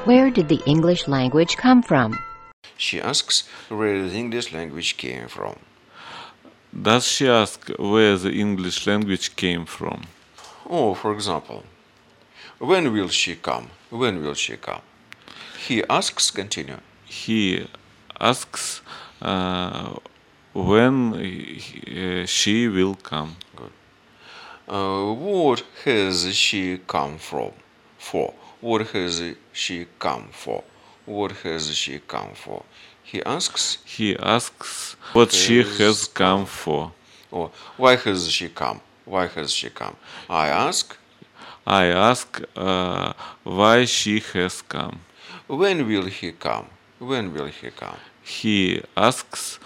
Where did the English language come from? She asks where the English language came from. Does she ask where the English language came from? Oh, for example, when will she come? When will she come? He asks, continue. He asks when she will come. Good. What has she come from? For. What has she come for? What has she come for? He asks. He asks what she has come for. Or why has she come? Why has she come? I ask. I ask why she has come. When will he come? When will he come? He asks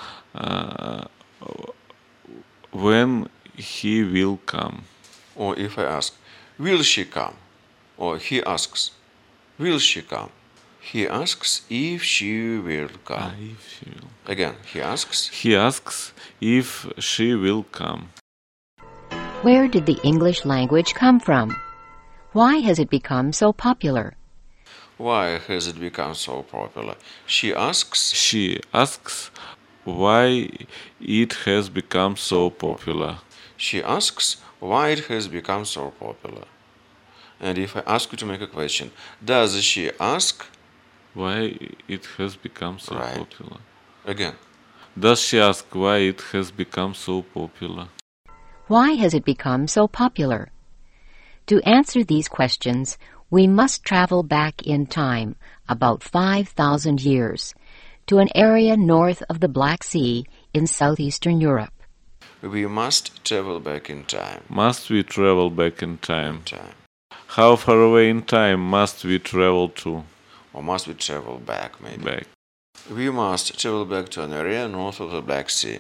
when he will come. Or if I ask, will she come? Or he asks, will she come? He asks if she will come. If she will. Again, he asks. He asks if she will come. Where did the English language come from? Why has it become so popular? Why has it become so popular? She asks. She asks why it has become so popular. She asks why it has become so popular. And if I ask you to make a question, does she ask? Why it has become so Right. popular. Again. Does she ask why it has become so popular? Why has it become so popular? To answer these questions, we must travel back in time, about 5,000 years, to an area north of the Black Sea in southeastern Europe. We must travel back in time. Must we travel back in time? How far away in time must we travel to? Or must we travel back, maybe? Back. We must travel back to an area north of the Black Sea.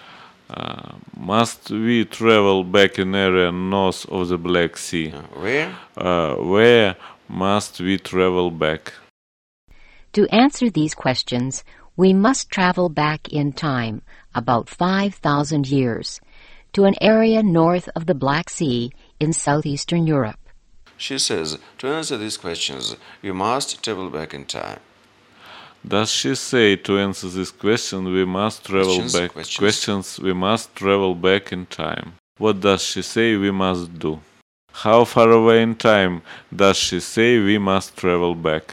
Must we travel back in area north of the Black Sea? Where? Where must we travel back? To answer these questions, we must travel back in time, about 5,000 years, to an area north of the Black Sea in southeastern Europe. She says, to answer these questions, we must travel back in time. Does she say to answer this question we must travel back? Questions we must travel back in time. What does she say we must do? How far away in time does she say we must travel back?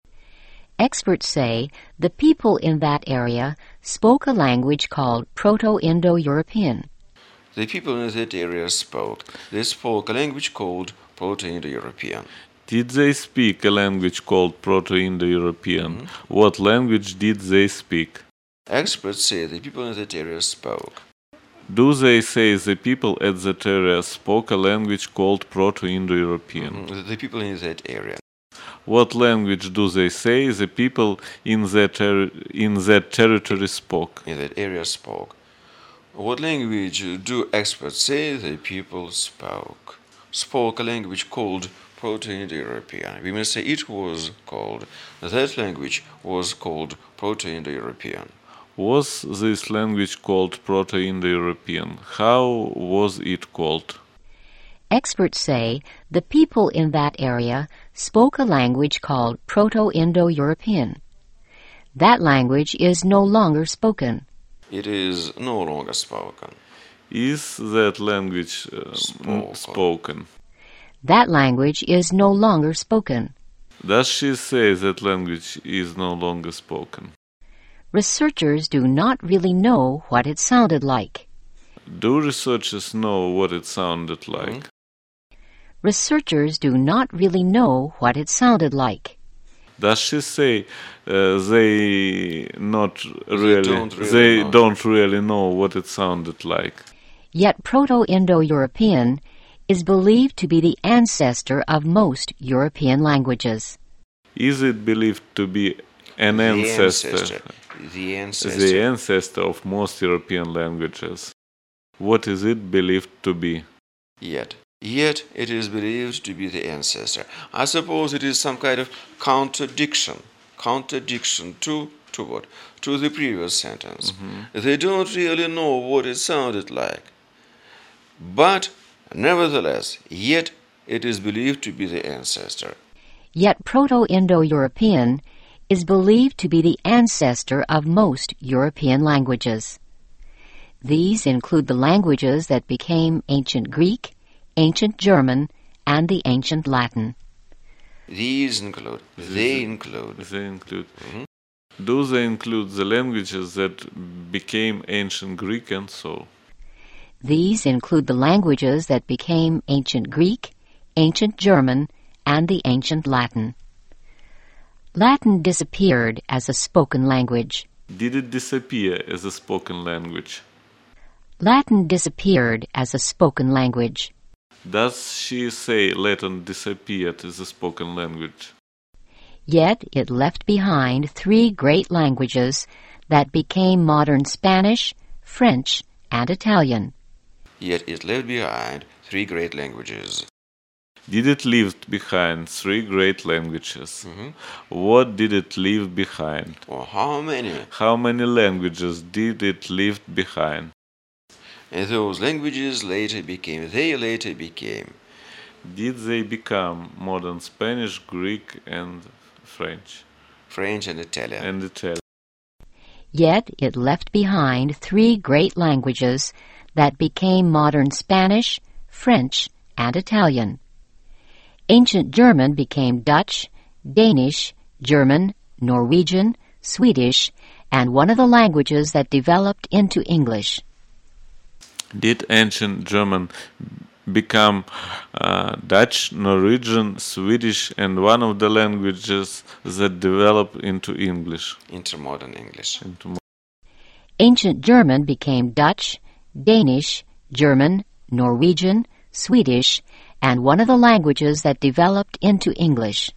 Experts say the people in that area spoke a language called Proto-Indo-European. The people in that area spoke. They spoke a language called Proto-Indo-European. Did they speak a language called Proto-Indo-European? What language did they speak? Experts say the people in that area spoke. Do they say the people at that area spoke a language called Proto-Indo-European? The people in that area. What language do they say the people in that territory spoke? In that area spoke. What language do experts say the people spoke? Spoke a language called Proto-Indo-European. We may say it was called, that language was called Proto-Indo-European. Was this language called Proto-Indo-European? How was it called? Experts say the people in that area spoke a language called Proto-Indo-European. That language is no longer spoken. It is no longer spoken. Is that language spoken? That language is no longer spoken. Does she say that language is no longer spoken? Researchers do not really know what it sounded like. Do researchers know what it sounded like? Researchers do not really know what it sounded like. Does she say they don't really know what it sounded like? Yet Proto-Indo-European is believed to be the ancestor of most European languages. Is it believed to be an ancestor? The ancestor of most European languages. What is it believed to be? Yet it is believed to be the ancestor. I suppose it is some kind of contradiction. Contradiction to what? To the previous sentence. They don't really know what it sounded like. But nevertheless, yet it is believed to be the ancestor. Yet Proto-Indo-European is believed to be the ancestor of most European languages. These include the languages that became Ancient Greek, Ancient German, and the Ancient Latin. They include. Mm-hmm. Do they include the languages that became Ancient Greek and so? These include the languages that became Ancient Greek, Ancient German, and the Ancient Latin. Latin disappeared as a spoken language. Did it disappear as a spoken language? Latin disappeared as a spoken language. Does she say Latin disappeared as a spoken language? Yet it left behind 3 great languages that became modern Spanish, French, and Italian. Yet it left behind 3 great languages. Did it leave behind 3 great languages? Mm-hmm. What did it leave behind? Or how many? How many languages did it leave behind? And those languages later became. Did they become modern Spanish, Greek, and French? French and Italian. Yet it left behind 3 great languages that became modern Spanish, French, and Italian. Ancient German became Dutch, Danish, German, Norwegian, Swedish, and one of the languages that developed into English. Did ancient German become Dutch, Norwegian, Swedish, and one of the languages that developed into English? Into modern English. Ancient German became Dutch, Danish, German, Norwegian, Swedish, and one of the languages that developed into English.